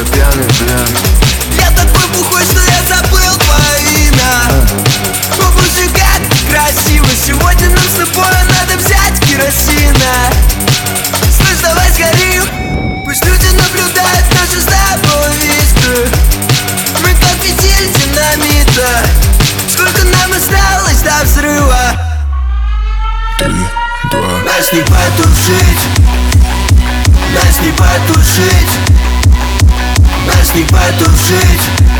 пьяный плен. Я такой бухой, что я забыл твое имя. О боже, как красиво. Сегодня нам с тобой надо взять керосина. Слышь, давай сгорим. Пусть люди наблюдают наши с тобой искры. Мы как фитиль динамита. Сколько нам осталось до взрыва? 3, 2. Нас не потушить. Нас не потушить. Нас не потушить.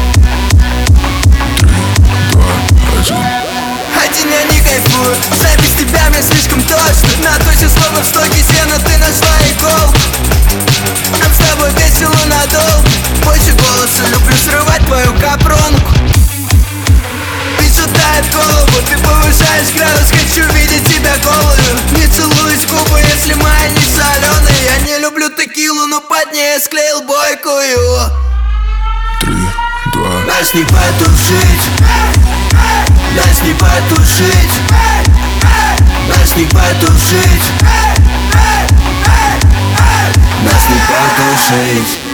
3, 2, 1. Один я не кайфую. Запись тебя мне слишком точно. На тосе словно в стоке сена ты нашла иголку. Нам с тобой весело надолго. Больше голоса, люблю срывать твою капронку. Ты шатает голову, ты повышаешь градус. Хочу видеть тебя голую. Не целуюсь в губы, если моя не соленая. Я не люблю текилу, но под ней склеил бойкую. 3, 2. Нас не потушить. Нас не потушить. Нас не потушить. Нас не потушить.